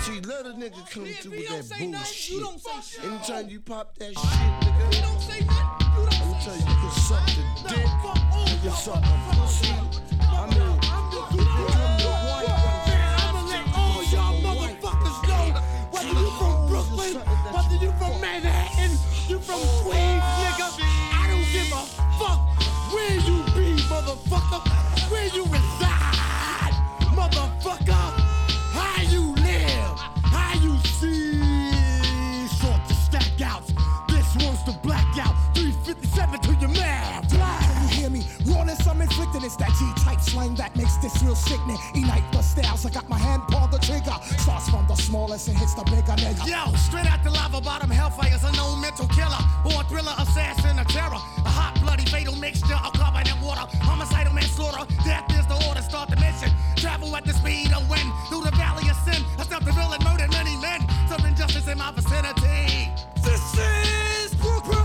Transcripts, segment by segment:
See, let a nigga come through with that bullshit. You don't say shit. Anytime you pop that shit, nigga. You don't say nothing. You don't I'm telling you, you can suck the dick. You can suck the pussy. I mean, you become the white one. I'ma let all y'all motherfuckers know whether you from Brooklyn, whether you from Manhattan, you from Queens, nigga. I don't give a fuck where you be, motherfucker. Where you reside, motherfucker. How you live, how you see. Sort to stack outs. This one's the blackout. 357 to your mouth. Can you hear me? Rawness I'm inflicting. It's that G-type slang that makes this real sickening. Ignite the styles. I got my hand on the trigger. Starts from the smallest and hits the bigger nigga. Yo, straight out the lava bottom, hellfire's a known mental killer. Born thriller, assassin, a terror. A hot, bloody, fatal mixture of carbon and water. Homicidal manslaughter. Death is the order. Start the mission. Travel at the speed of wind. Through the valley of sin. I stepped the real and murdered many men. Serving justice in my vicinity. This is Brooklyn.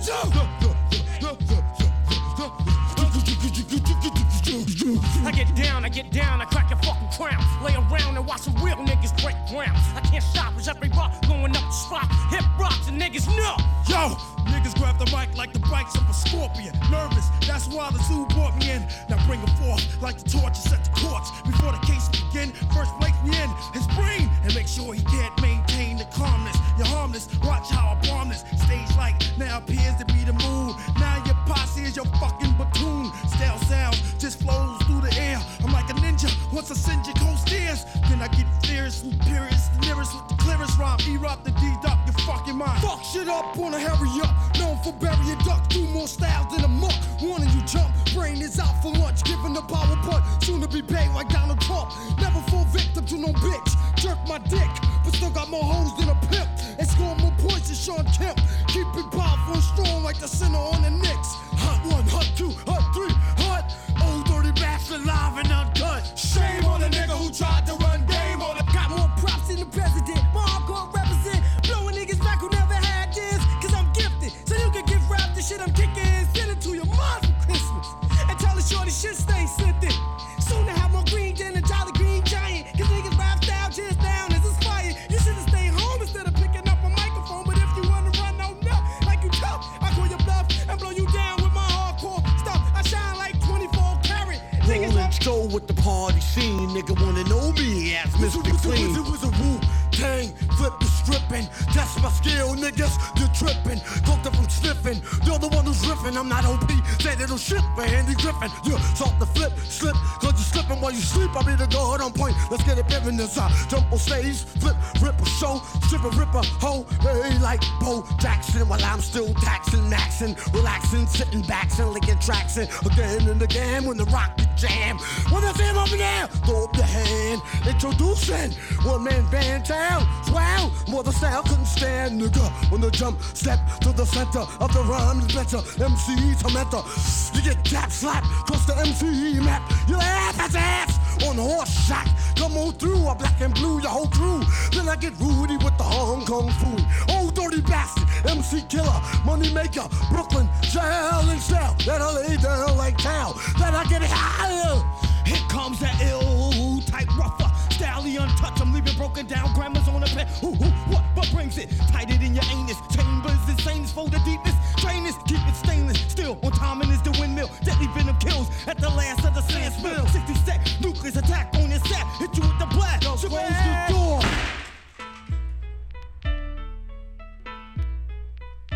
I get down, I crack your fucking crown. Lay around and watch some real niggas break ground. I can't stop, cause every rock going up the spot. Hip rocks and niggas know. Yo, niggas grab the mic like the brakes of a scorpion. Nervous, that's why the zoo brought me in. Now bring it forth like the torch is set the courts. Before the case begin, first break me in his brain and make sure he can't maintain the calmness. You're harmless, watch how I bomb this. Stage light now appears to be the moon. Now your posse is your fucking platoon. Stale sound just flows through the air. I'm like a ninja, once I send you cold stairs. Then I get fierce and furious, the nearest with the clearest rhyme. Erupt the D-Duck, your fucking mind. Fuck shit up, wanna hurry up. Known for bury a duck, do more styles than a muck. Wanting you jump, brain is out for lunch. Giving the power punch, soon to be paid like Donald Trump. Never fall victim to no bitch. Jerk my dick, but still got more hoes than a pimp. And score more points than Sean Kemp. Keep it powerful and strong like the center on the Knicks. Hot 1, hot 2, hot 3, hot. Old dirty bastard live and uncut. Shame on the nigga who tried to run game on it. Got more props than the president. My hardcore represent. Blowing niggas back who never had this. Cause I'm gifted, so you can give rap the shit I'm kicking. Send it to your mom for Christmas. And tell the shorty shit stay slipped in. Soon to have more green than a Jolly Green Giant. Cause niggas rap style just down as inspired. You should've stayed home instead of picking up a microphone. But if you wanna run out now, like you tough, I call your bluff and blow you down with my hardcore stuff. I shine like 24 karat. Rolling Joe with the party scene. Nigga wanna know me as Mr. Clean. It was a Wu-Tang, flip the stripping. That's my skill, niggas, you're tripping. Cooked up from sniffing, you're the one who's riffing. I'm not OP, said it'll shit for Andy Griffin. You start the flip, slip, cause you're slipping while you sleep. I'll be the god on point, let's get it in this jump on stage, flip, rip a show, strip a rip a hoe. Hey, like Bo Jackson, while I'm still taxing, maxing, relaxing, sitting back, and licking tracks again and again when the rock the jam. When I see him over there, throw up the hand, introducing one man band town. Wow, more the style couldn't stand, nigga. When the jump step to the center of the rhyme is better. MC Tormentor, you get tap slap across the MC map. You laugh at ass on the horse shot. Come on through, a black and blue, your whole crew. Then I get Rudy with the Hong Kong food. Oh, dirty bastard, MC killer, money maker, Brooklyn, jail and cell. Then I lay down like cow. Then I get higher. Here comes that ill type rougher. Style untouched, I'm leaving broken down grammars on the pen.